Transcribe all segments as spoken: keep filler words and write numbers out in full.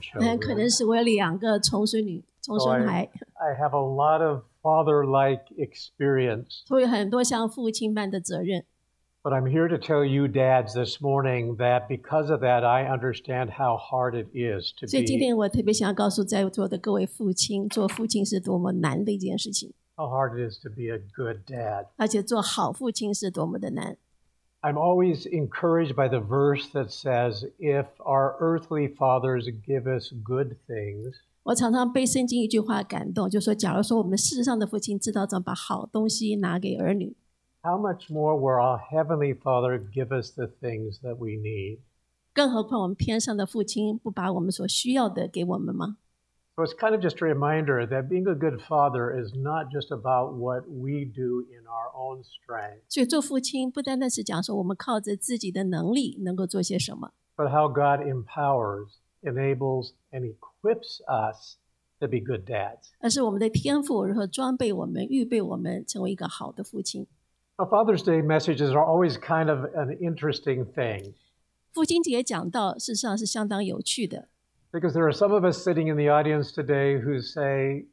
很可能 children. 是我有两个重孙女、重 So 孙 I, 孩， I have a lot of father-like experience. 所以很多像父亲般的责任。 But I'm here to tell you dads this morning that because of that, I understand how hard it is to 所以今 be, 天我特别想要告诉在座的各位父亲，做父亲是多么难的一件事情， how hard it is to be a good dad. 而且做好父亲是多么的难。 I'm always encouraged by the verse that says, if our earthly fathers give us good things, 我常常被圣经一句话感动，就说假如说我们世上的父亲知道怎么把好东西拿给儿女， how much more will our heavenly Father give us the things that we need? 更何况我们天上的父亲不把我们所需要的给我们吗？ So it's kind of just a reminder that being a good father is not just about what we do in our own strength, 所以做父亲不单单是讲说我们靠着自己的能力能够做些什么， but how God empowers, enables, and equips us to be good dads. 而是我们的天赋如何装备我们、预备我们成为一个好的父亲。 Now, Father's Day messages are always kind of an interesting thing 父亲节讲到，事实上是相当有趣的， because there are some of us sitting in the audience today who say,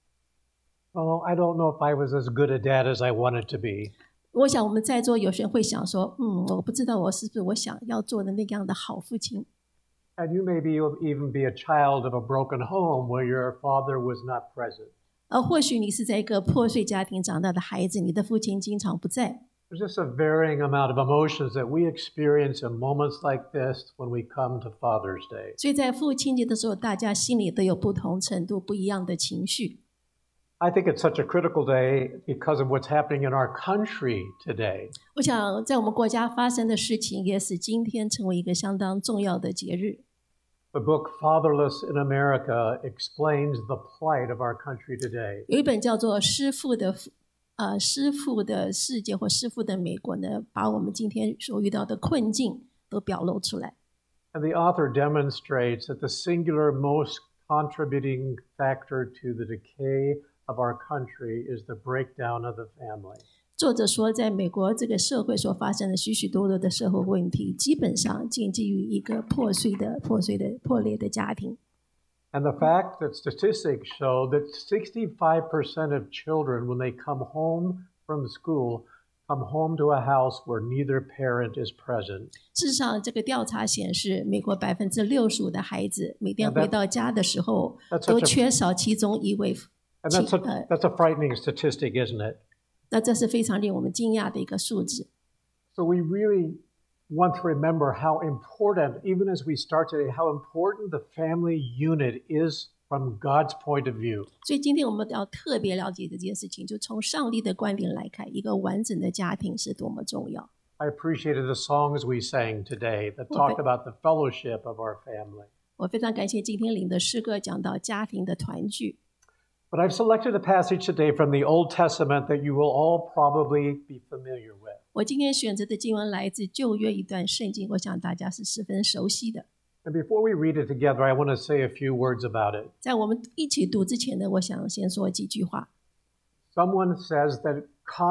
oh, I don't know if I was as good a dad as I wanted to be. 我想我们在座有些人会想说，嗯，我不知道我是不是我想要做的那样的好父亲。 And you may be, even be a child of a broken home where your father was not present. 而或许你是在一个破碎家庭长大的孩子，你的父亲经常不在。 There's just a varying amount of emotions that we experience in moments like this when we come to Father's Day. 所以在父亲节的时候，大家心里都有不同程度不一样的情绪。 I think it's such a critical day because of what's happening in our country today. 我想在我们国家发生的事情，也使今天成为一个相当重要的节日。 The book Fatherless in America explains the plight of our country today. 有一本叫做《师父的呃师父的世界》或《师父的美国》呢，把我们今天所遇到的困境都表露出来。 And the author demonstrates that the singular most contributing factor to the decay of our country is the breakdown of the family. 作者说，在美国这个社会所发生的许许多多的社会问题，基本上建基于一个破碎的、破碎的、破裂的家庭。 And the fact that statistics show that sixty-five percent of children, when they come home from school, come home to a house where neither parent is present. 事实上，这个调查显示，美国百分之六十五的孩子每天回到家的时候， That's such a- 都缺少其中一位。 And that's a, 呃 that's a frightening statistic, isn't it? 那这是非常令我们惊讶的一个数字。 So we really want to remember how important, even as we start today, how important the family unit is from God's point of view. 所以今天我们要特别了解这件事情，就从上帝的观点来看，一个完整的家庭是多么重要。 I appreciated the songs we sang today that talked about the fellowship of our family. 我非常感谢今天领的诗歌讲到家庭的团聚。 But I've selected a passage today from the Old Testament that you will all probably be familiar with. 我今天选择的经文来自旧约一段圣经，我想大家是十分熟悉的。 And before we read it together, I want to say a few words about it. 在我们一起读之前呢，我想先说几句话。 Someone says that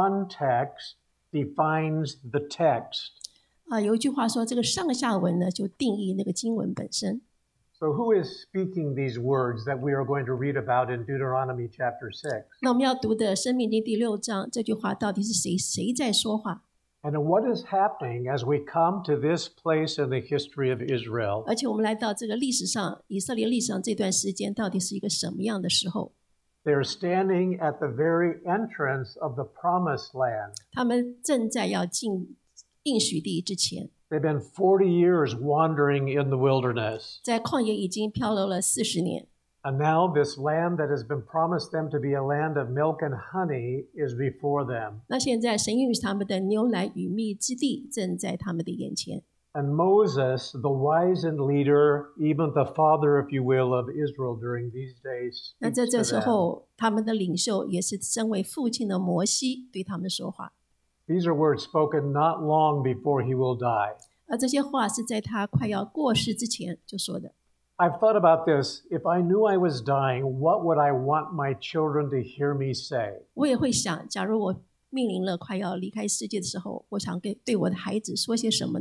context defines the text. 啊，有一句话说，这个上下文呢就定义那个经文本身。 So who is speaking these words that we are going to read about in Deuteronomy chapter six? 那我们要读的《申命记》第六章这句话到底是谁谁在说话？ And what is happening as we come to this place in the history of Israel? 而且我们来到这个历史上，以色列历史上这段时间到底是一个什么样的时候？ They're standing at the very entrance of the promised land. 他们正在要进应许地之前， They've been forty years wandering in the wilderness. 在旷野已经漂流了四十年。 And now this land that has been promised them to be a land of milk and honey is before them. 那现在神应许他们的牛奶与蜜之地正在他们的眼前。 And Moses, the wizened leader, even the father, if you will, of Israel during these days, 那 speaks 在这 to 时 them. 候，他们的领袖也是身为父亲的摩西对他们说话， These are words spoken not long before he will die. 而这些话是在他快要过世之前就说的。 I've thought about this. If I knew I was dying, what would I want my children to hear me say? 我也会想，假如我面临了快要离开世界的时候，我想给对我的孩子说些什么呢？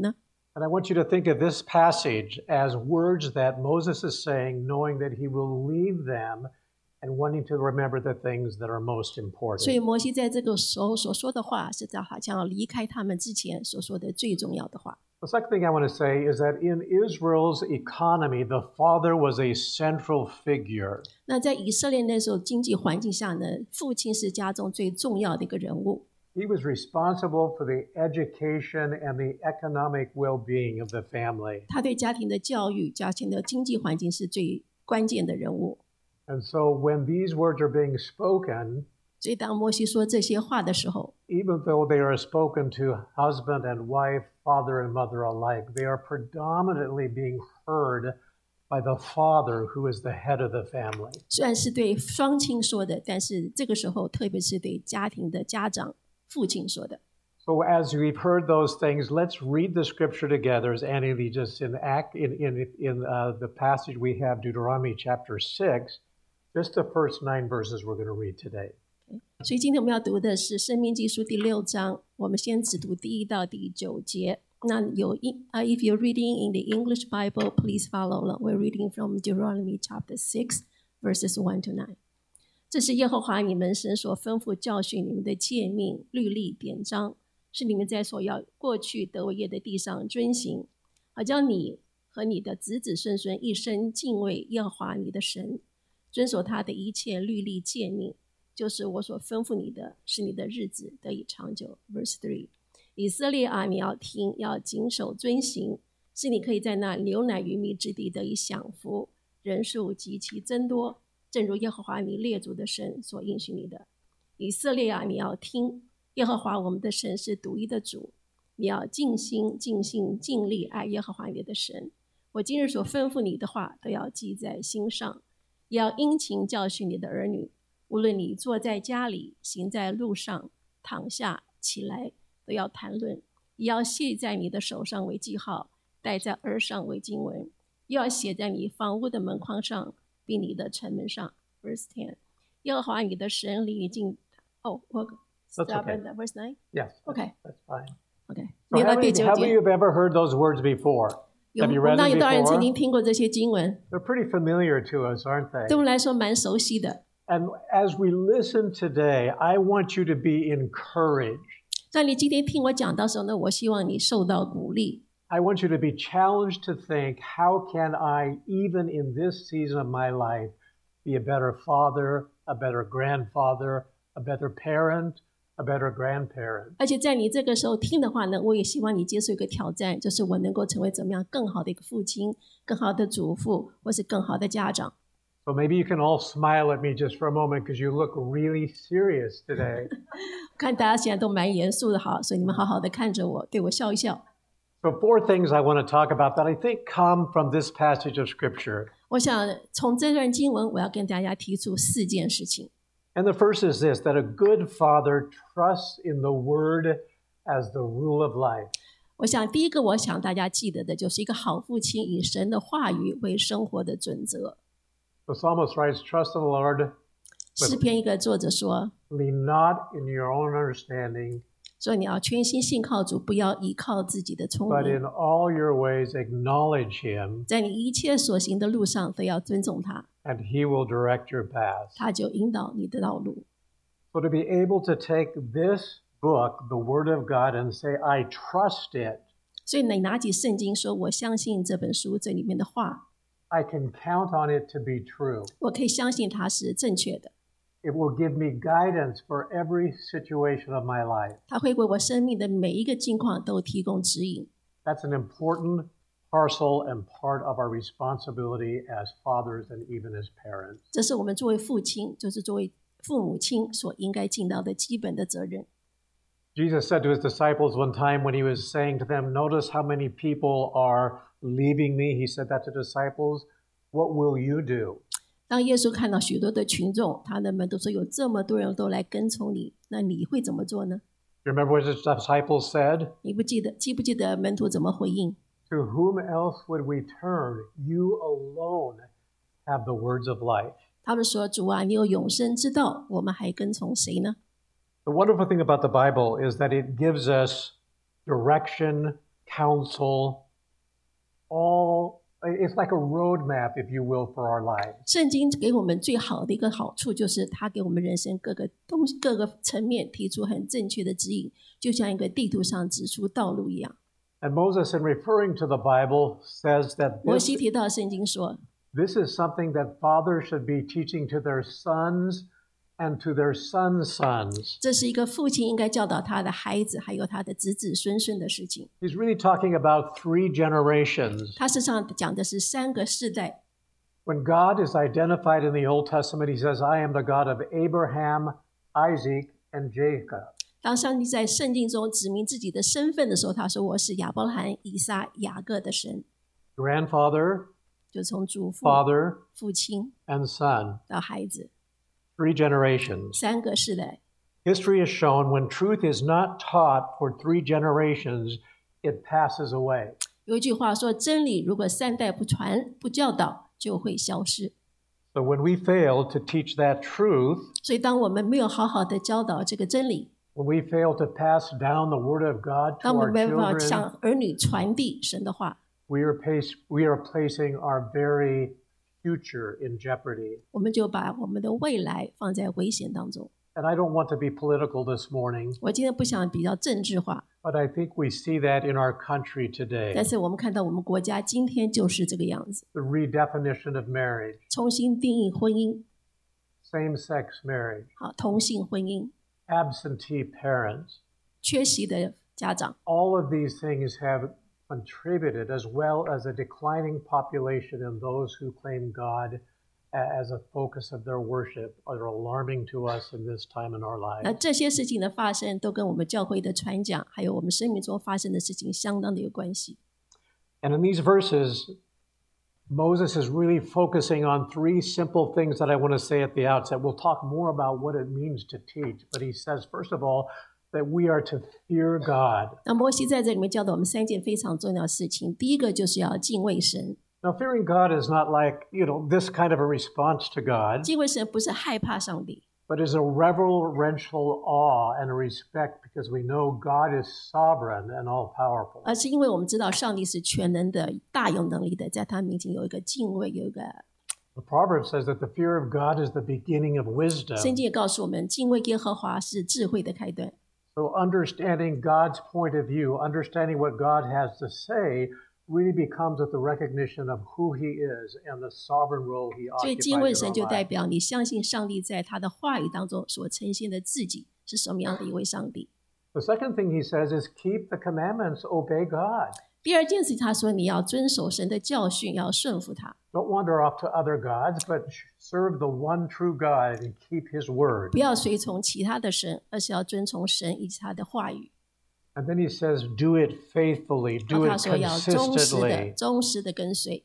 And I want you to think of this passage as words that Moses is saying, knowing that he will leave them and wanting to remember the things that are most 所以 important. 摩西在这个时候所说的话，是在好像要离开他们之前所说的最重要的话。 The second thing I want to say is that in Israel's economy, the father was a central figure. 那在以色列那时候经济环境下呢，父亲是家中最重要的一个人物。 He was responsible for the education and the economic well-being of the family. 他对家庭的教育、家庭的经济环境是最关键的人物。 And so when these words are being spoken, 所以当摩西说这些话的时候， even though they are spoken to husband and wife, father and mother alike, they are predominantly being heard by the father who is the head of the family. 虽然是对双亲说的，但是这个时候特别是对家庭的家长、父亲说的。 So as we've heard those things, let's read the scripture together as Annie Lee just in act in in in uh, the passage we have, Deuteronomy chapter six, just the first nine verses we're going to read today. 所以今天我们要读的是《申命记》书第六章，我们先只读第一到第九节。那有英啊、uh, if you're reading in the English Bible, please follow. We're reading from Deuteronomy chapter six, verses one to nine. 这是耶和华你们神所吩咐教训你们的诫命、律例、典章，是你们在所要过去得为业的地上遵行，好叫你和你的子子孙孙一生敬畏耶和华你的神，遵守他的一切律例诫命。就是我所吩咐你的，使你的日子得以长久。Verse three， 以色列啊，你要听，要谨守遵行，是你可以在那流奶与蜜之地得以享福，人数极其增多，正如耶和华你列祖的神所应许你的。以色列啊，你要听，耶和华我们的神是独一的主，你要尽心、尽性、尽力爱耶和华你的神。我今日所吩咐你的话，都要记在心上，也要殷勤教训你的儿女。无论你坐在家里，行在路上，躺下起来，都要谈论，也要系在你的手上为记号，戴在耳上为经文，又要写在你房屋的门框上，并你的城门上。Verse ten， 耶和华你的神离你近。哦，我 stop okay. at verse nine. Yes. Okay. That's fine. Okay. So 念 how 到第 many, 九 how 节 many of you have ever heard those words before? 有 Have you 我 read 们当 them 有多少人曾 before? 经听过这些经文？ They're pretty familiar to us, aren't 对 they? 我们来说蛮熟悉的。 And as we listen today, I want you to be encouraged. 当你今天听我讲到的时候呢，我希望你受到鼓励。 I want you to be challenged to think, how can I, even in this season of my life, be a better father, a better grandfather, a better parent, a better grandparent? 而且在你这个时候听的话呢，我也希望你接受一个挑战，就是我能够成为怎么样更好的一个父亲、更好的祖父，或是更好的家长。 So maybe you can all smile at me just for a moment because you look really serious today. 看大家现在都蛮严肃的，好，所以你们好好的看着我，对我笑一笑。 So four things I want to talk about that I think come from this passage of Scripture. 我想从这段经文，我要跟大家提出四件事情。 And the first is this, that a good father trusts in the word as the rule of life. 我想第一个，我想大家记得的就是一个好父亲以神的话语为生活的准则。 The psalmist writes, trust in the Lord. 诗篇一个作者说 Lean not in your own understanding, 说你要全心信靠主，不要依靠自己的聪 but 明， in all your ways acknowledge him, 在你一切所行的路上都要尊重他， and he will direct your path. 他就引导你的道路。 So to be able to take this book, the Word of God, and say, I trust it, 所以你拿起圣经说，我相信这本书这里面的话， I can count on it to be true. 我可以相信它是正确的， It will give me guidance for every situation of my life. 它会为我生命的每一个境况都提供指引。 That's an important parcel and part of our responsibility as fathers and even as parents. 这是我们作为父亲，就是作为父母亲所应该尽到的基本的责任。 Jesus said to his disciples one time when he was saying to them, notice how many people are leaving me. He said that to disciples. What will you do? 当耶稣看到许多的群众，他的门徒说有这么多人都来跟从你，那你会怎么做呢？ You remember what his disciples said? 你不记得记不记得门徒怎么回应？ To whom else would we turn? You alone have the words of life. 他们说：“主啊，你有永生之道，我们还跟从谁呢？” The wonderful thing about the Bible is that it gives us direction, counsel, all, it's like a roadmap, if you will, for our lives. 圣经给我们最好的一个好处，就是它给我们人生各个东西、各个层面提出很正确的指引，就像一个地图上指出道路一样。 And Moses, in referring to the Bible, says that 摩 this, 西提到圣经说， this is something that fathers should be teaching to their sons and to their sons' sons. 这是一个父亲应该教导他的孩子，还有他的子子孙孙的事情。 He's really talking about three generations. 他事实上讲的是三个世代。 When God is identified in the Old Testament, he says, I am the God of Abraham, Isaac, and Jacob. 当上帝在圣经中指明自己的身份的时候，他说：“我是亚伯拉罕、以撒、雅各的神。” Grandfather, 就从祖父、 father, 父亲 and son. 到孩子， Three generations. 三个世代。 History has shown when truth is not taught for three generations, it passes away. 有一句话说：“真理如果三代不传、不教导，就会消失。” So when we fail to teach that truth, 所以，当我们没有好好的教导这个真理， when we fail to pass down the Word of God to 当我 our 们没办法 children, 向儿女传递神的话， we are, pace, we are placing our very future in jeopardy. 我们就把我们的未来放在危险当中。 And I don't want to be political this morning, 我今天不想比较政治化， but I think we see that in our country 但 today. 是我们看到我们国家今天就是这个样子， The redefinition of marriage, 重新定义婚姻， same-sex marriage, 好，同性婚姻， absentee parents. 缺席的家长， All of these things have contributed, as well as a declining population and those who claim God as a focus of their worship are alarming to us in this time in our 那 lives. 这些事情的发生，都跟我们教会的传讲，还有我们生命中发生的事情，相当的有关系。 And in these verses, Moses is really focusing on three simple things that I want to say at the outset. We'll talk more about what it means to teach, but he says, first of all, that we are to fear God. 那摩西在这里面教导我们三件非常重要的事情，第一个就是要敬畏神。 Now, fearing God is not like, you know, this kind of a response to God, 敬畏神不是害怕上帝， but is a reverential awe and a respect because we know God is sovereign and all-powerful. 而是因为我们知道上帝是全能的、大有能力的，在他面前有一个敬畏，有一个 The proverb says that the fear of God is the beginning of 圣 wisdom. 经也告诉我们，敬畏耶和华是智慧的开端。 So understanding God's point of view, understanding what God has to say, really becomes with the recognition of who he is and the sovereign role he 所以敬畏 occupies 神 in 就 our 代 lives. 表你相信上帝在他的话语当中所呈现的自己是什么样的一位上帝。 The second thing he says is keep the commandments, obey God. 第二件事，他说你要遵守神的教训，要顺服他， Don't wander off to other gods, but serve the one true God and keep his word. 不要随从其他的神，而是要遵从神以及他的话语。 And then he says, do it faithfully, 然后 do 他 it 说要忠实的、 consistently. 忠实的跟随。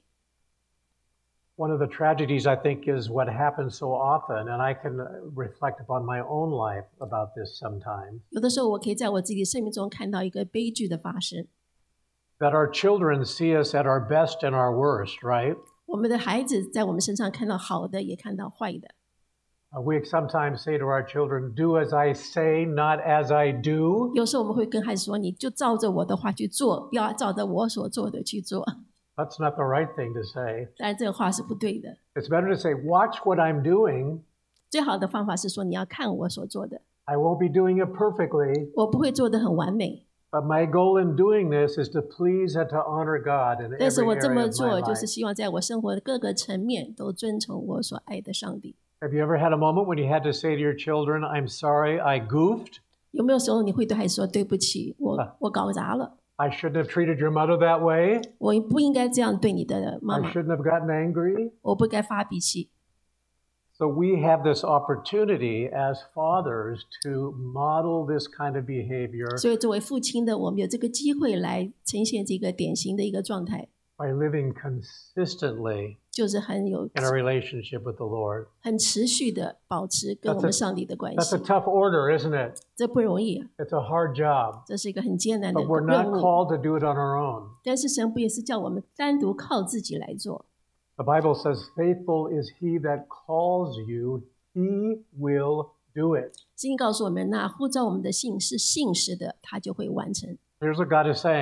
One of the tragedies, I think, is what happens so often, and I can reflect upon my own life about this sometimes, 有的时候，我可以在我自己的生命中看到一个悲剧的发生。 that our children see us at our best and our worst, right? 我们的孩子在我们身上看到好的，也看到坏的。 Uh, we sometimes say to our children, do as I say, not as I do. 有时候我们会跟孩子说：“你就照着我的话去做，不要照着我所做的去做。 That's not the right thing to say. ” 但这个话是不对的。 It's better to say, watch what I'm doing. 最好的方法是说：“你要看我所做的， I won't be doing it perfectly, 我不会做得很完美， but my goal in doing this is to please and to honor God in 但是 every 我这 area 么 of my 做就是 life. 希望在我生活的各个层面都遵从我所爱的上帝。” Have you ever had a moment when you had to say to your children, I'm sorry, I goofed? 有没有时候你会对孩子说：“对不起，我我搞砸了， I shouldn't have treated your mother that way. 我不应该这样对你的妈 I 妈， shouldn't have gotten angry. 我不该发脾气。” So we have this opportunity as fathers to model this kind of behavior 所以作为父亲的我们有这个机会来呈现这个典型的一个状态， by living consistently 就是很有 in a relationship with the Lord. 很持续的保持跟我们上帝的关 That's 系 a，tough order, isn't it? 这不容易啊， It's a hard job, 这是一个很艰难的 but we're 任 not 务。 called to do it on our own. 但是神不也是叫我们单独靠自己来做？ The Bible says, faithful is he that calls you, he will do it. 圣经告诉我们，那呼召我们的信是信实的，他就会完成。 Here's what God is saying.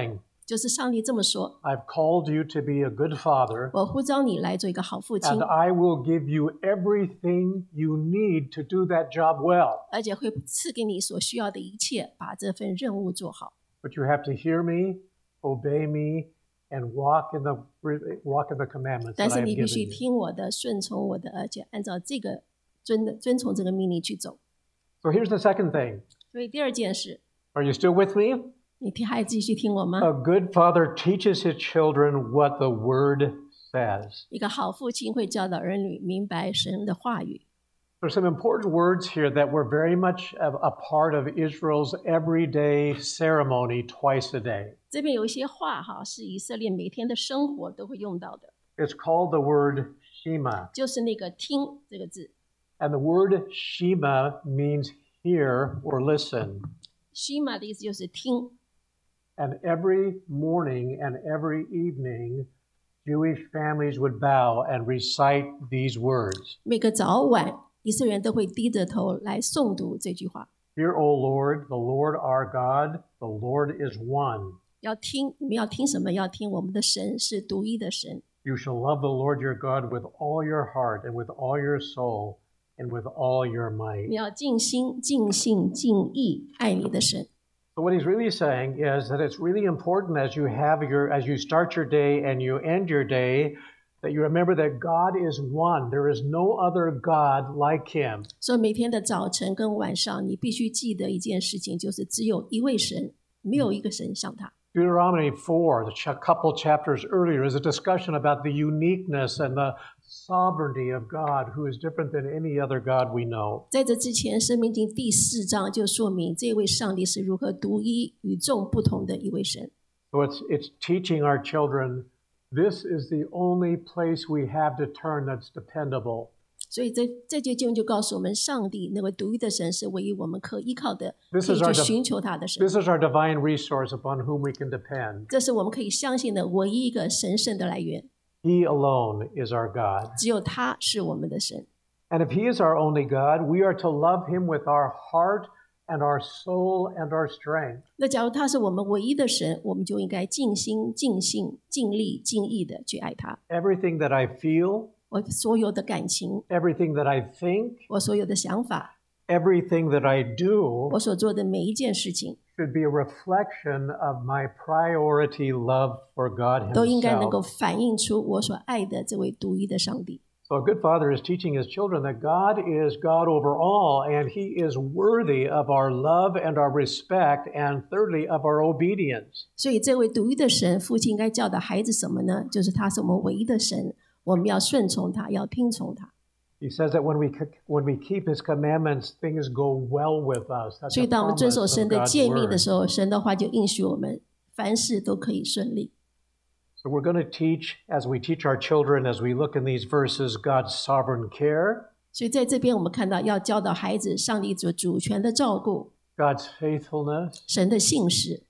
就是上帝这么说， I've called you to be a good father, 我呼召你来做一个好父亲， and I will give you everything you need to do that job well. 而且会赐给你所需要的一切，把这份任务做好。 But you have to hear me, obey me, and walk in the walk in the commandments 但 that 是 I have 你必须 given you. 听我的，顺从我的，而且按照这个遵的遵从这个命令去走。 So here's the second thing. 所以第二件事， Are you still with me? 你听还继续听我吗？ A good father teaches his children what the word says. 一个好父亲会教导儿女明白神的话语。 There's some important words here that were very much a, a part of Israel's everyday ceremony twice a day. 这边有一些话哈，是以色列每天的生活都会用到的， It's called the word Shema. 就是那个听这个字。 And the word Shema means hear or listen. 西玛的意思就是听。 And every morning and every evening, Jewish families would bow and recite these words. 每个早晚，以色列人都会低着头来诵读这句话。 Hear, O Lord, the Lord our God, the Lord is one. 要听，你们要听什么？要听我们的神是独一的神。 You shall love the Lord your God with all your heart and with all your soul and with all your 你 might. 要尽心、尽性、尽意爱你的神。 So what he's really saying is that it's really important as you have your as you start your day and you end your day that you remember that God is one. There is no other God like him. 所以每天的早晨跟晚上，你必须记得一件事情，就是只有一位神，没有一个神像他。 Deuteronomy four, the ch- couple chapters earlier, is a discussion about the uniqueness and the sovereignty of God, who is different than any other God we know. 在这之前，《申命记》第四章就说明这位上帝是如何独一、与众不同的一位神。 So it's it's teaching our children this is the only place we have to turn that's dependable. 所以这这节经文就告诉我们，上帝那位独一的神是唯一我们可依靠的， This 可以 is our 去 de- 寻求他的神。 This is our divine resource upon whom we can depend. 这是我们可以相信的唯一一个神圣的来源， He alone is our God. 只有他是我们的神。 And if he is our only God, we are to love him with our heart and our soul and our strength. 那假如他是我们唯一的神，我们就应该尽心、尽性、尽力、尽意的去爱他。 Everything that I feel, 我所有的感情， everything that I think, 我所有的想法， everything that I do 我所做的每一件事情， should be a reflection of my priority love for God 都应该能够 himself. 反映出我所爱的这位独一的上帝。 So a good father is teaching his children that God is God over all, and he is worthy of our love and our respect, and thirdly, of our obedience. 所以，这位独一的神，父亲应该教导孩子什么呢？就是他是我们唯一的神，我们要顺从他，要听从他。 He says that when we when we keep his commandments, things go well with us. That's 所 a 以，当我们遵 promise 守 of 神的 God's 诫命的 word. 时候，神的话就应许我们，凡事都可以顺利。 So we're going to teach, as we teach our children, as we look in these verses, God's sovereign care, 所以，在这边我们看到，要教导孩子上帝主主权的照顾， God's faithfulness. 神的信实。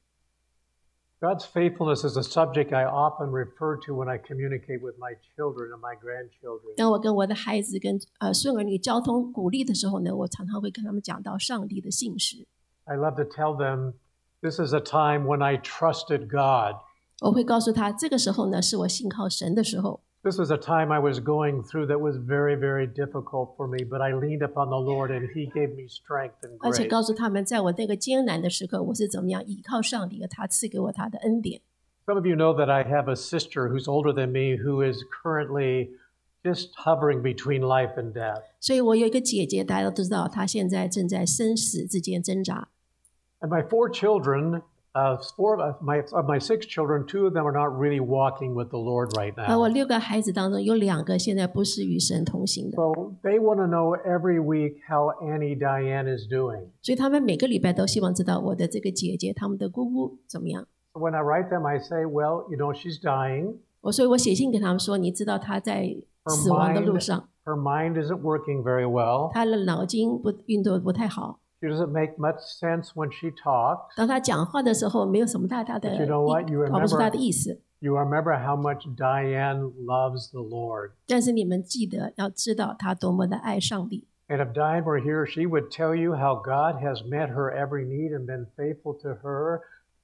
God's faithfulness is a subject I often refer to when I communicate with my children and my grandchildren. 当我跟我的孩子跟呃孙儿女交通鼓励的时候呢，我常常会跟他们讲到上帝的信实。 I love to tell them this is a time when I trusted God. 我会告诉他，这个时候呢，是我信靠神的时候。 This was a time I was going through that was very, very difficult for me, but I leaned upon the Lord and He gave me strength and 而且 grace. 告诉他们，在我那个艰难的时刻，我是怎么样依靠上帝，他赐给我他的恩典。 Some of you know that I have a sister who's older than me who is currently just hovering between life and death. 所以我有一个姐姐，大家都知道，她现在正在生死之间挣扎。 And my four children, uh, four of my, of my six children, two of them are not really walking with the Lord right 而我 now. 六个孩子当中，有两个现在不是与神同行的， So they want to know every week how Annie Diane is doing. 所以他们每个礼拜都希望知道我的这个姐姐，他们的姑姑怎么样。 So when I write them, I say, well, you know, she's dying. 我所以，我写信给他们说，你知道她在死亡的路上， Her mind isn't working very well. 她的脑筋不运作不太好。 She doesn't make much sense when she talks. 当她讲话的时候，没有什么太大的 But you know what? You 意，搞不出 remember- 她的意思。 You remember how much Diane loves the Lord. 但是你们记得要知道她多么的爱上帝。 And if Diane were here, she would tell you how God has met her every need and been faithful to her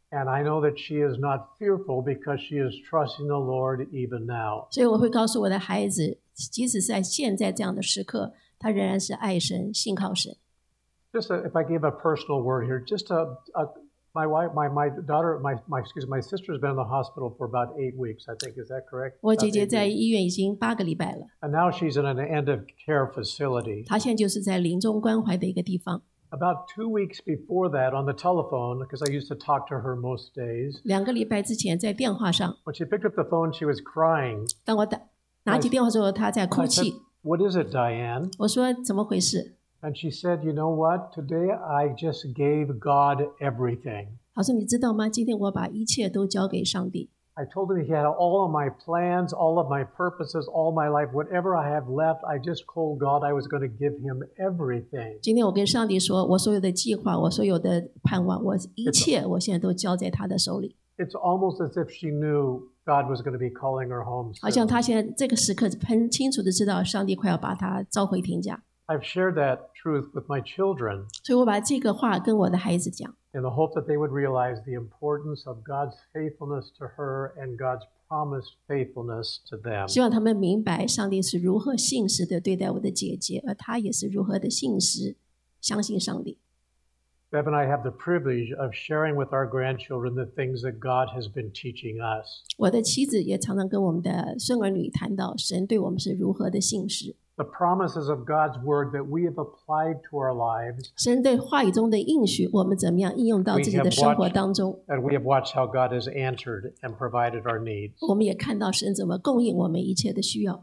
And I know that she is not fearful because she is trusting the Lord even now. 所以我会告诉我的孩子，即使在现在这样的时刻，他仍然是爱神、信靠神。 Just a, if I give a personal word here, just a, a my wife, my my daughter, my my excuse me, my sister's been in the hospital for about eight weeks. I think, is that correct? 我姐姐在医院已经八个礼拜了。 And now she's in an end of care facility. 她现在就是在临终关怀的一个地方。 About two weeks before that, on the telephone, because I used to talk to her most days. 两个礼拜之前在电话上。 When she picked up the phone, she was crying. 当我打拿起电话之后，她在哭泣。 What is it, Diane? 我说怎么回事？ And she said, "You know what? Today I just gave God everything." 她说你知道吗？今天我把一切都交给上帝。 I told him he had all of my plans, all of my purposes, all my life, whatever I have left, I just told God I was going to give him everything. 今天我跟上帝说，我所有的计划，我所有的盼望，我一切，我现在都交在他的手里。 It's almost as if she knew God was going to be calling her home soon. 好像他现在这个时刻很清楚的知道，上帝快要把他召回天家。 I've shared that truth with my children. 所以我把这个话跟我的孩子讲。 In the hope that they would realize the importance of God's faithfulness to her and God's promised faithfulness to them. 希望他们明白上帝是如何信实的对待我的姐姐，而他也是如何的信实，相信上帝。 Deb and I have the privilege of sharing with our grandchildren the things that God has been teaching us. 我的妻子也常常跟我们的孙儿女谈到神对我们是如何的信实。 The promises of God's word that we have applied to our lives. 神对话语中的应许，我们怎么样应用到自己的生活当中 And we have watched how God has answered and provided our needs. 我们也看到神怎么供应我们一切的需要。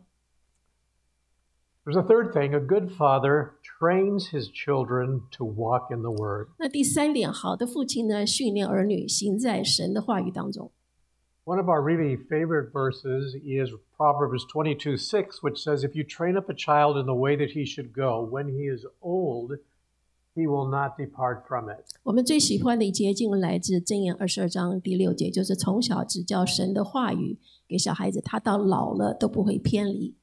There's a third thing. A good father trains his children to walk in the word. 那第三点，好的父亲呢，训练儿女行在神的话语当中。 One of our really favorite verses is Proverbs twenty-two six, which says, "If you train up a child in the way that he should go, when he is old, he will not depart from it." 我们最喜欢的一节经文来自箴言二十二章第六节，就是从小只教神的话语给小孩子，他到老了都不会偏离。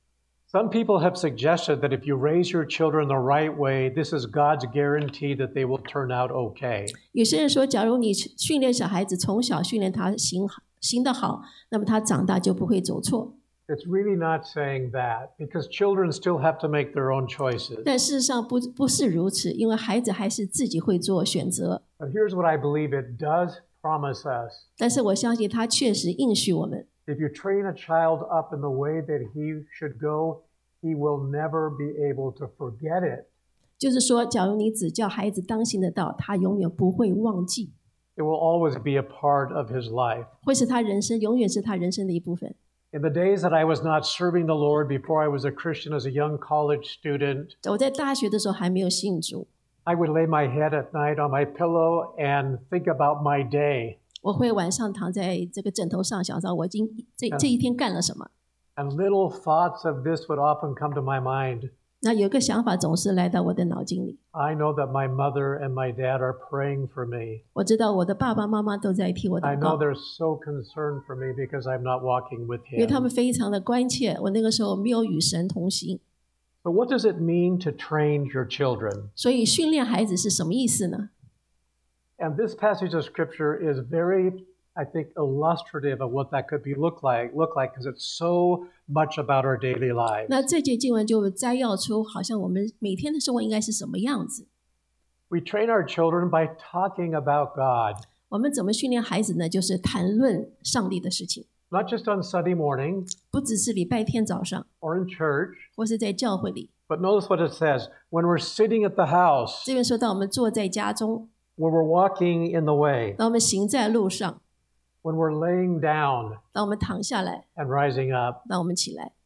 Some people have suggested that if you raise your children the right way, this is God's guarantee that they will turn out okay. 有些人说，假如你训练小孩子，从小训练他行行得好，那么他长大就不会走错。 It's really not saying that because children still have to make their own choices. 但事实上不不是如此，因为孩子还是自己会做选择。 But here's what I believe it does promise us. 但是我相信他确实应许我们。 If you train a child up in the way that he should go, he will never be able to forget it. 就是说，假如你只叫孩子当行的道，他永远不会忘记。 It will always be a part of his life. 会是他人生，永远是他人生的一部分。 In the days that I was not serving the Lord before I was a Christian as a young college student, 我在大学的时候还没有信主， I would lay my head at night on my pillow and think about my day. 我会晚上躺在这个枕头上，想到我今这这一天干了什么。 And little thoughts of this would often come to my mind. 那有个想法总是来到我的脑筋里。 I know that my mother and my dad are praying for me. 我知道我的爸爸妈妈都在替我 I 祷 know 告， they're so concerned for me because I'm not walking with 因为他 him. 们非常的关切。我那个时候没有与神同行， But what does it mean to train your children? 所以训练孩子是什么意思呢？ And this passage of scripture is very, I think, illustrative of what that could be look like, look like, because it's so much about our daily lives. 那这节经文就摘要出，好像我们每天的生活应该是什么样子。 We train our children by talking about God, 我们怎么训练孩子呢？就是谈论上帝的事情， not just on Sunday morning 不只是礼拜天早上， or in church, 或是在教会里。 but notice what it says. When we're sitting at the house, 这边说到我们坐在家中， when we're walking in the way, 当我们行在路上， when we're laying down 当我们躺下来， and rising up. 当我们起来。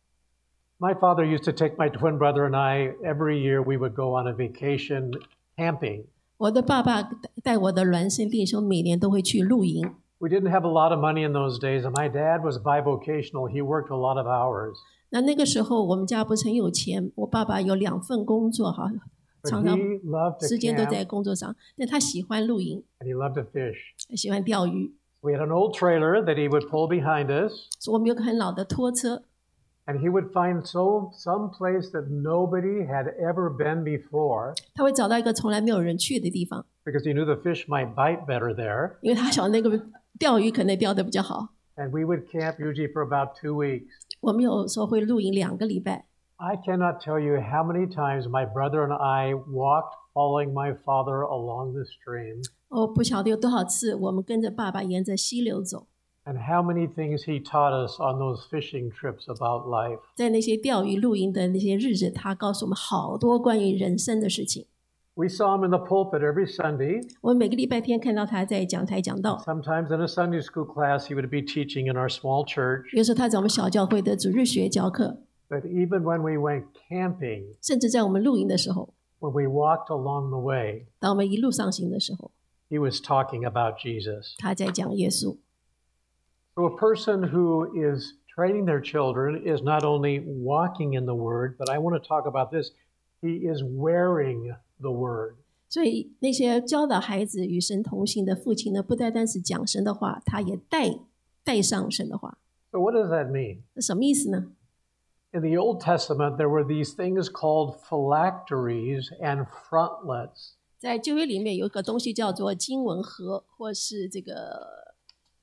My father used to take my twin brother and I, every year we would go on a vacation camping. 我的爸爸带我的孪生弟兄每年都会去露营。 We didn't have a lot of money in those days, and my dad was bivocational. He worked a lot of hours. 那那个时候我们家不是很有钱，我爸爸有两份工作哈， But 常常 he loved to 时间都在 camp 工作上。但他喜欢露营， and he loved to fish. 喜欢钓鱼。 We had an old trailer that he would pull behind us, 所以我们有个很老的拖车， And he would find so some place that nobody had ever been before 他会找到一个从来没有人去的地方， because he knew the fish might bite better there. 因为他想那个钓鱼可能钓得比较好。 And we would camp usually for about two weeks. 我们有时候会露营两个礼拜。 I cannot tell you how many times my brother and I walked following my father along the stream. 我不晓得有多少次我们跟着爸爸沿着溪流走， And how many things he taught us on those fishing trips about life. 在那些钓鱼露营的那些日子，他告诉我们好多关于人生的事情。 We saw him in the pulpit every Sunday. 我们每个礼拜天看到他在讲台讲道， Sometimes in a Sunday school class, he would be teaching in our small church. 有时候他在我们小教会的主日学教课， But even when we went camping, 甚至在我们露营的时候， when we walked along the way, 当我们一路上行的时候， he was talking about Jesus. 他在讲耶稣。 So a person who is training their children is not only walking in the Word, but I want to talk about this. He is wearing the Word. 所以那些教导孩子与神同行的父亲呢，不单单是讲神的话，他也带带上神的话。 So what does that mean? 那什么意思呢？ In the Old Testament, there were these things called phylacteries and frontlets. 在旧约里面有一个东西叫做经文盒，或是这个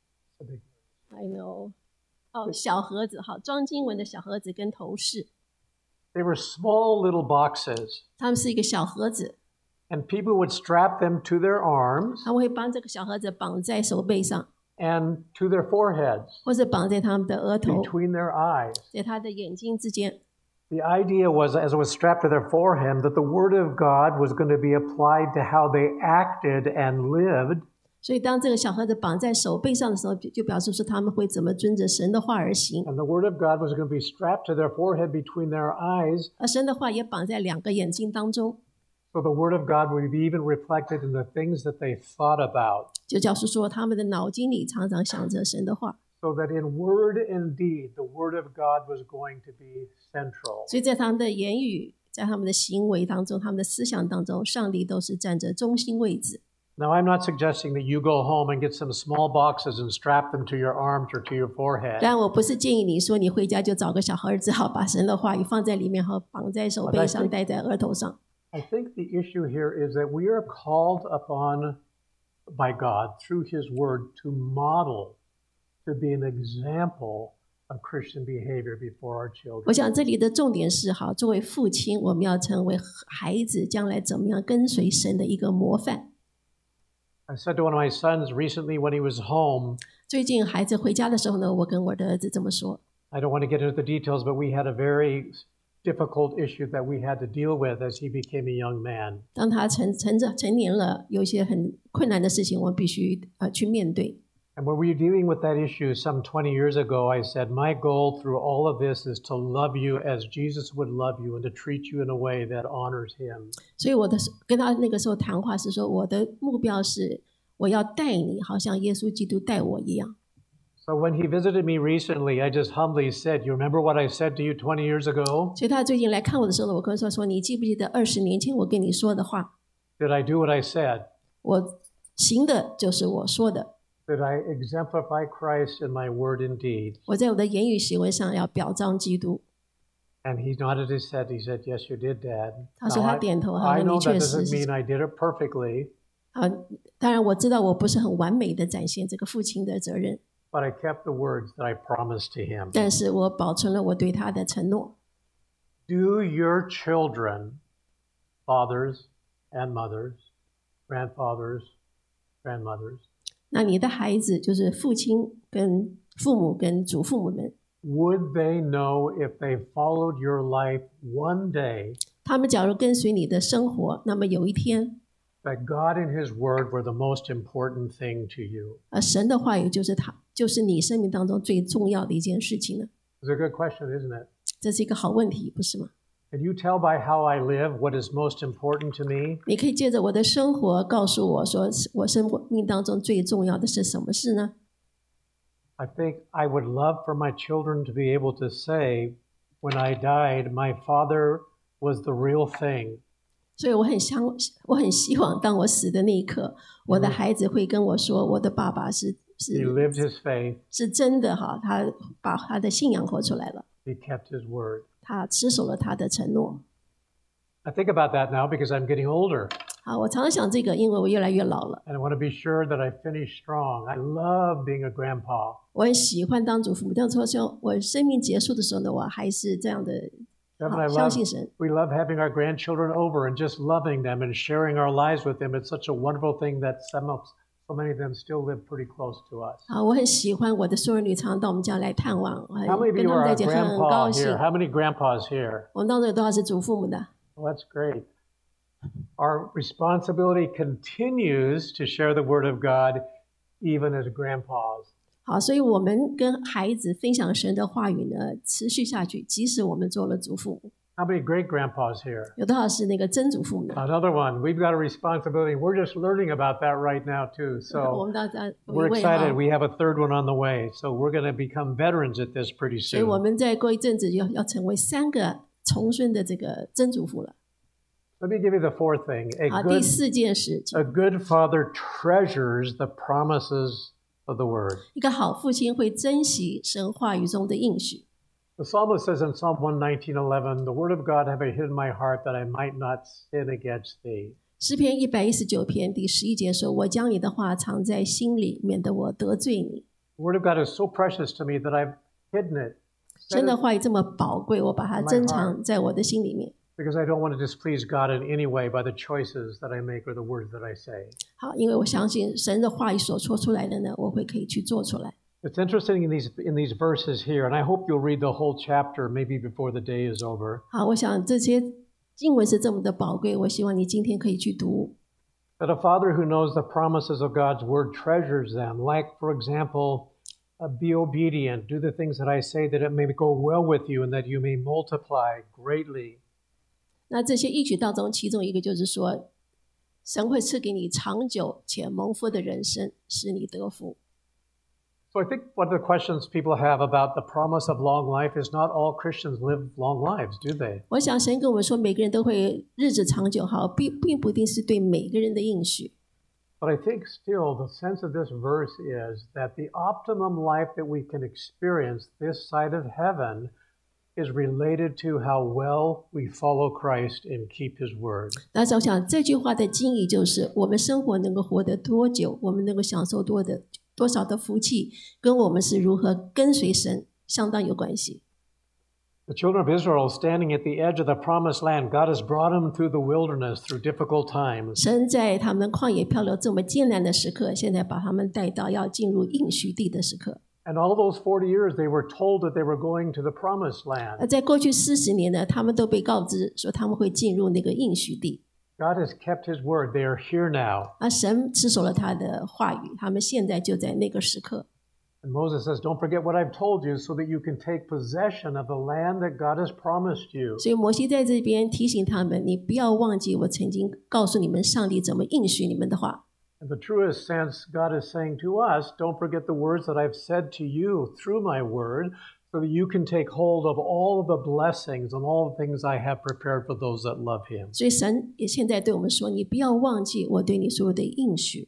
I know 哦小盒子，好装经文的小盒子跟头饰， They were small little boxes, 它们是一个小盒子， and people would strap them to their arms 他们会帮这个小盒子绑在手背上， and to their foreheads, 或者绑在他们的额头， between their eyes. 在他的眼睛之间。 The idea was, as it was strapped to their forehead, that the Word of God was going to be applied to how they acted and lived. 所以当这个小盒子绑在手背上的时候，就就表示说他们会怎么遵着神的话而行， And the Word of God was going to be strapped to their forehead between their eyes. 而神的话也绑在两个眼睛当中， So the Word of God would be even reflected in the things that they thought about. 就表示说他们的脑筋里常常想着神的话。 So that in word and deed, the Word of God was going to be central. 所以在他们的言语、在他们的行为当中、他们的思想当中，上帝都是占着中心位置。 Now, I'm not suggesting that you go home and get some small boxes and strap them to your arms or to your forehead. 当然，我不是建议你说你回家就找个小盒子，好把神的话语放在里面，好绑在手背上、戴在额头上。 I think the issue here is that we are called upon by God through His Word to model, to be an example of Christian behavior before our 我 children. 想这里的重点是，好，作为父亲，我们要成为孩子将来怎么样跟随神的一个模范。 I said to one of my sons recently when he was home, 最近孩子回家的时候呢，我跟我的儿子这么说。 I don't want to get into the details, but we had a very difficult issue that we had to deal with as he became a young man. 当他成成长成年了，有一些很困难的事情，我们必须呃去面对。 And when we were dealing with that issue some twenty years ago, I said, my goal through all of this is to love you as Jesus would love you and to treat you in a way that honors him. 所以我的跟他那个时候谈话是说，我的目标是我要带你，好像耶稣基督带我一样。 So when he visited me recently, I just humbly said, you remember what I said to you twenty years ago? 所以他最近来看我的时候呢，我跟他说说，你记不记得二十年前我跟你说的话？ Did I do what I said? 我行的就是我说的。 Did I exemplify Christ in my word and deed? 我在我的言语行为上要表彰基督。 And he nodded his head. He said, yes, you did, Dad. 他说 Now, 他 I, 点头，他 I 说 know 你确 that 实 doesn't 是 mean I did it perfectly, 啊。当然我知道我不是很完美的展现这个父亲的责任， but I kept the words that I promised to him. 但是我保存了我对他的承诺。 Do your children, fathers and mothers, grandfathers, grandmothers, 那你的孩子就是父亲跟父母跟祖父母们， would they know if they followed your life one day 他们假如跟随你的生活，那么有一天， that God and his word were the most important thing to you? 呃，神的话语就是他，就是你生命当中最重要的一件事情呢？ It's a good question, isn't it? 这是一个好问题，不是吗？ Can you tell by how I live what is most important to me? 你可以借着我的生活告诉我说，我生命当中最重要的是什么事呢？ I think I would love for my children to be able to say, when I died, my father was the real thing. 所以我很想，我很希望，当我死的那一刻，我的孩子会跟我说，我的爸爸是 He 是 lived his faith. 是真的哈，他把他的信仰活出来了， He kept his word. 他持守了他的承诺。 I think about that now because I'm getting older. 好，我常常想这个，因为我越来越老了。 And I want to be sure that I finish strong. I love being a grandpa. 我很喜欢当祖父母，但是说我生命结束的时候呢，我还是这样的。 Jeff and I 相 love, 信神。 we love having our grandchildren over and just loving them and sharing our lives with them. It's such a wonderful thing that some of, so many of them still live pretty close to us. 好，我很喜欢我的孙儿女常到我们家来探望， How many of 跟 you 他们 are 在 a 一起很 grandpa 高兴。 here? How many grandpas here? 我们当中有多少是祖父母的？ Well, that's great. Our responsibility continues to share the word of God even as grandpas. 好，所以我们跟孩子分享神的话语呢，持续下去，即使我们做了祖父母。 How many great grandpas here? 有多少是那个真祖父母呢？ Another one. We've got a responsibility. We're just learning about that right now too. 我 So 们当然有 we're 一位 excited. 哈， We have a third one on the way. So we're going to become veterans at this pretty 所以我 soon. 们再过一阵子要要成为三个重孙的这个真祖父了。 Let me give you the fourth thing. A 好，第 good, 四件事情， a good father treasures the promises of the word. 一个好父亲会珍惜神话语中的应许。 The psalmist says in Psalm one nineteen eleven, "The word of God have I hid in my heart that I might not sin against thee." 诗篇一百一十九篇第十一节说：“我将你的话藏在心里，免得我得罪你。” The word of God is so precious to me that I've hidden it. 神的话语这么宝贵，我把它珍藏在我的心里面。 Because I don't want to displease God in any way by the choices that I make or the words that I say. 好，因为我相信神的话语所说出来的呢，我会可以去做出来。 It's interesting in these in these verses here, and I hope you'll read the whole chapter maybe before the day is over. 好，我想这些经文是这么的宝贵，我希望你今天可以去读。 That a father who knows the promises of God's word treasures them. Like, for example, uh, be obedient, do the things that I say, that it may go well with you, and that you may multiply greatly. 那这些应许当中，其中一个就是说，神会赐给你长久且蒙福的人生，使你得福。 So I think one of the questions people have about the promise of long life is not all Christians live long lives, do they? 我想神跟我们说，每个人都会日子长久，好，并并不一定是对每个人的应许。 But I think still the sense of this verse is that the optimum life that we can experience this side of heaven is related to how well we follow Christ and keep his word. 但是我想这句话的经义就是，我们生活能够活得多久，我们能够享受多的多少的福气，跟我们是如何跟随神相当有关系。 The children of Israel standing at the edge of the promised land, God has brought them through the wilderness through difficult times. 神在他们旷野漂流这么艰难的时刻，现在把他们带到要进入应许地的时刻。 And all those forty years, they were told that they were going to the promised 而 land. 在过去四十年呢，他们都被告知说他们会进入那个应许地， God has kept his word. They are here now. 而神持守了他的话语，他们现在就在那个时刻。 And Moses says, "Don't forget what I've told you so that you can take possession of the land that God has promised you." 所以摩西在这边提醒他们，你不要忘记我曾经告诉你们上帝怎么应许你们的话。 In the truest sense, God is saying to us, don't forget the words that I've said to you through my word, so that you can take hold of all of the blessings and all the things I have prepared for those that love him. 所以神也现在对我们说，你不要忘记我对你所有的应许。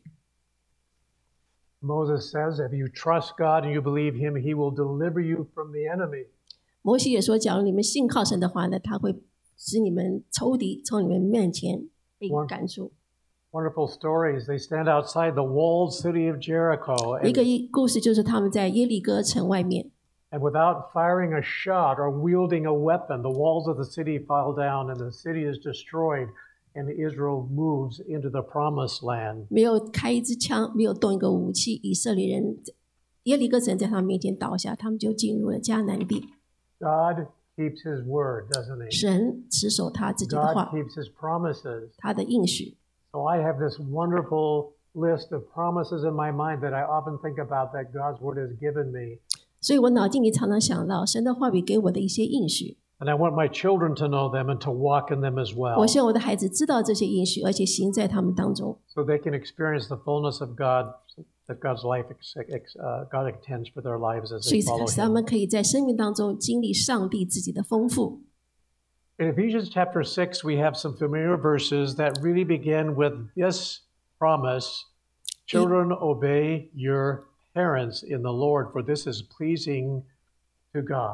Moses says, if you trust God and you believe him, he will deliver you from the enemy. 摩西也说，假如你们信靠神的话呢，他会使你们仇敌从你们面前被赶出。 Wonderful stories. They stand outside the walled city of Jericho, 一 and, 个故事就是他们在耶利哥城外面， and without firing a shot or wielding a weapon, the walls of the city fall down and the city is destroyed, and Israel moves into the promised land. 没有开一支枪，没有动一个武器，以色列人耶利哥城在他们面前倒下，他们就进入了迦南地。 God keeps his word, doesn't he? 神持守他自己的 God 话， keeps his promises. 他的应许。 So I have this wonderful list of promises in my mind that I often think about that God's word has given me. 所以我脑筋里常常想到神的话语给我的一些应许， And I want my children to know them and to walk in them as well, 我希望我的孩子知道这些应许，而且行在他们当中， so they can experience the fullness of God that God's life ex- ex- uh, God intends for their lives as 所 they 以 follow 使他 him. 们可以在生命当中经历上帝自己的丰富。 In Ephesians chapter six, we have some familiar verses that really begin with this promise: "Children, obey your parents in the Lord, for this is pleasing to God."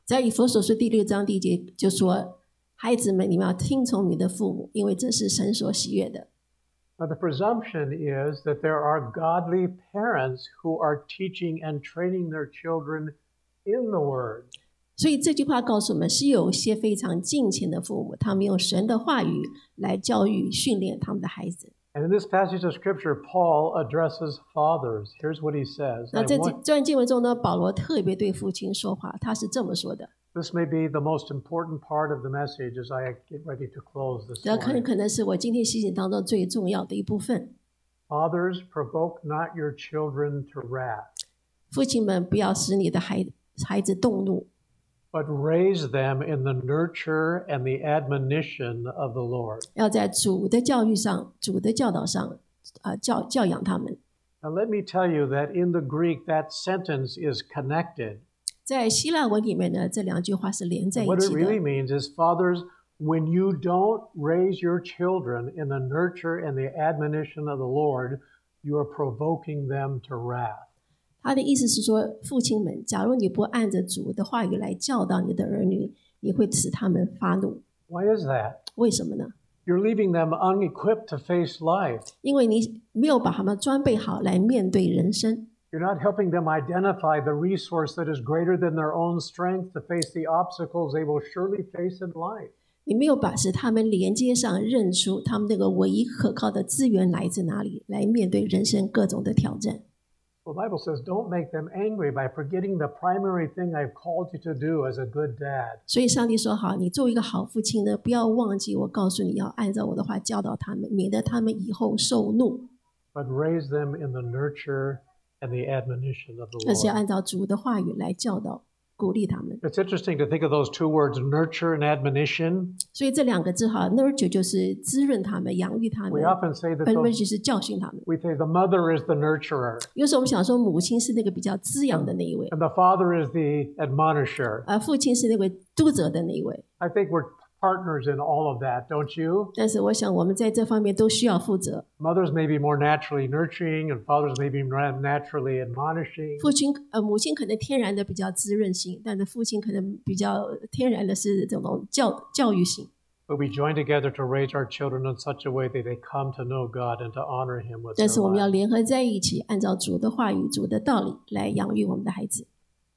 在以弗所书第六章第一节就说，孩子们，你们要听从你的父母，因为这是神所喜悦的。 Now, the presumption is that there are godly parents who are teaching and training their children in the Word. 所以这句话告诉我们，是有一些非常敬虔的父母，他们用神的话语来教育训练他们的孩子。 And in this passage of Scripture, Paul addresses fathers. Here's what he says. 那 I 在这 want- 这段经文中呢，保罗特别对父亲说话，他是这么说的。 This may be the most important part of the message as I get ready to close this 这可能 morning. 可能是我今天信息当中最重要的一部分。 Fathers, provoke not your children to wrath, 父亲们，不要使你的孩孩子动怒， but raise them in the nurture and the admonition of the Lord. 要在主的教育上、主的教导上，啊、教教养他们。 Now, let me tell you that in the Greek, that sentence is connected. 在希腊文里面呢，这两句话是连在一 What 起 it 的。 really means is, fathers, when you don't raise your children in the nurture and the admonition of the Lord, you are provoking them to wrath. 他的意思是说，父亲们，假如你不按着主的话语来教导你的儿女，你会使他们发怒。 Why is that? 为什么呢？ You're leaving them unequipped to face life. 因为你没有把他们装备好来面对人生。 You're not helping them identify the resource that is greater than their own strength to face the obstacles they will surely face in life. 你没有把使他们连接上，认出他们那个唯一可靠的资源来自哪里，来面对人生各种的挑战。 The Bible says, don't make them angry by forgetting the primary thing I've called you to do as a good dad. 所以上帝说好，你作为一个好父亲呢，不要忘记我告诉你要按照我的话教导他们，免得他们以后受怒。 But raise them in the nurture and the admonition of the 而是要 Lord. 按照主的话语来教导、鼓励他们。 It's interesting to think of those two words, nurture and admonition. 所以这两个字哈 ，nurture 就是滋润他们、养育他们 We often say that ，admonition the, 是教训他们。 we say the mother is the nurturer 有时候我们想说，母亲是那个比较滋养的那一位， and the father is the admonisher. 而父亲是那位督责的那一位。 I think we're partners in all of that, don't you? 但是我想，我们在这方面都需要负责。 Mothers may be more naturally nurturing and fathers may be more naturally admonishing. 父亲呃，母亲可能天然的比较滋润性，但是父亲可能比较天然的是这种教教育性。 But we join together to raise our children in such a way that they come to know God and to honor Him with 但 their 是我们要 lives. 联合在一起，按照主的话语、主的道理来养育我们的孩子。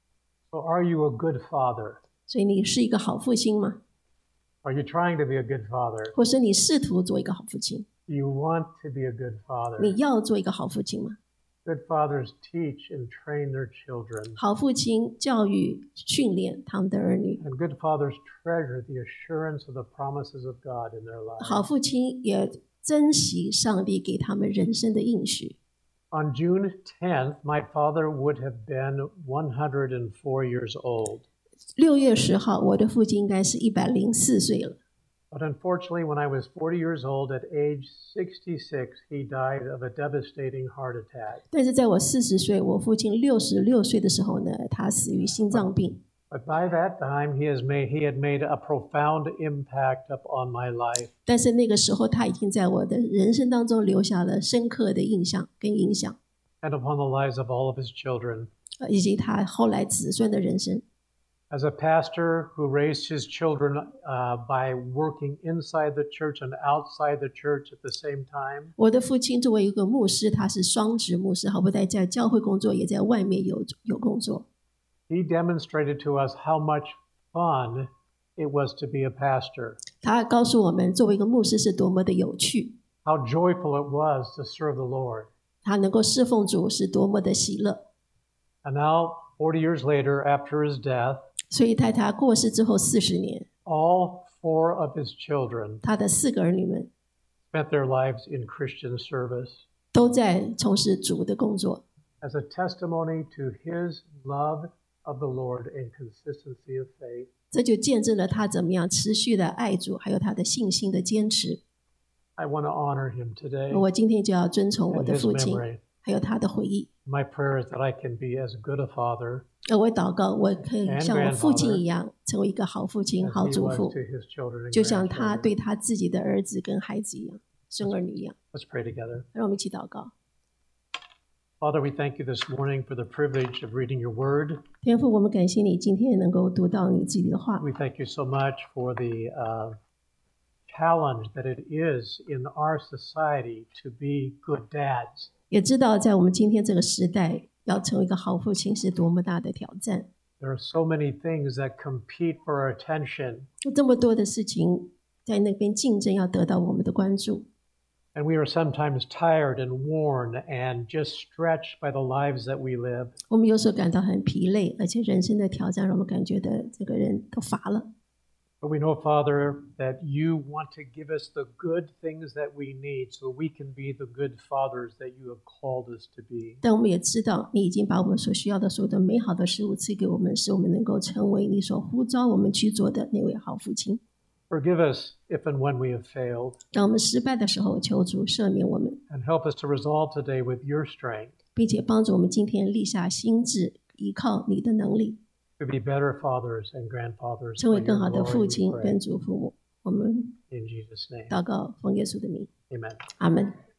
So are you a good father? 所以你是一个好父亲吗？ Are you trying to be a good father? 或是你试图做一个好父亲？ Do you want to be a good 你 father? 要做一个好父亲吗？ Good fathers teach and train their children. 好父亲教育、训练他们的儿女， And good fathers treasure the assurance of the promises of God in their lives. 好父亲也珍惜上帝给他们人生的应许。 On June tenth, my father would have been one hundred four years old. 六月十号，我的父亲应该是一百零四岁了。 But unfortunately, when I was forty years old, at age sixty-six, he died of a devastating heart attack. 但是在我四十岁，我父亲六十六岁的时候呢，他死于心脏病。 But by that time, he has made he had made a profound impact upon my life. 但是那个时候，他已经在我的人生当中留下了深刻的印象跟影响， And upon the lives of all of his children. 呃以及他后来子孙的人生。 As a pastor who raised his children uh, by working inside the church and outside the church at the same time, 我的父亲作为一个牧师，他是双职牧师，好不在在教会工作，也在外面有有工作。 he demonstrated to us how much fun it was to be a pastor, 他告诉我们，作为一个牧师是多么的有趣， how joyful it was to serve the Lord. 他能够侍奉主是多么的喜乐。 And now, forty years later, after his death, 所以在他过世之后四十年， all four of his children 他的四个儿女们 spent their lives in Christian service 都在从事主的工作， as a testimony to his love of the Lord and consistency of faith. 这就见证了他怎么样持续的爱主，还有他的信心的坚持。 I want to honor him today 我今天就要遵从我 and 的 his 父亲， memory. 还有他的回忆。 My prayer is that I can be as good a father 而我祷告，我可以 And 像我父亲 grandfather 一样，成为一个好父亲、 as 好 he 祖 was 父 to，his children and 就像他 grandchildren. 对他自己的儿子跟孩子一样，孙儿女一样。 Let's pray together. 让我们一起祷告。 Father, we thank you this morning for the privilege of reading your word. 天父，我们感谢你今天能够读到你自己的话。 We thank you so much for the uh, challenge that it is in our society to be good dads. 也知道在我们今天这个时代，要成为一个好父亲是多么大的挑战。 There are so many things that compete for our attention, 有这么多的事情在那边竞争，要得到我们的关注。 and we are sometimes tired and worn and just stretched by the lives that we live. 我们有时候感到很疲累，而且人生的挑战让我们感觉的这个人都乏了。 But we know, Father, that you want to give us the good things that we need so we can be the good fathers that you have called us to be. 但我们也知道，你已经把我们所需要的所有的美好的事物赐给我们，使我们能够成为你所呼召我们去做的那位好父亲。 Forgive us if and when we have failed, 当我们失败的时候，求主赦免我们， and help us to resolve today with your strength 并且帮助我们今天立下心志，依靠你的能力， to be better fathers and grandfathers 成 for 为 your 更好的 glory, 父 we 亲 pray. 跟祖父母。我们 In Jesus' name, 祷告，奉耶稣的名， amen. 阿门。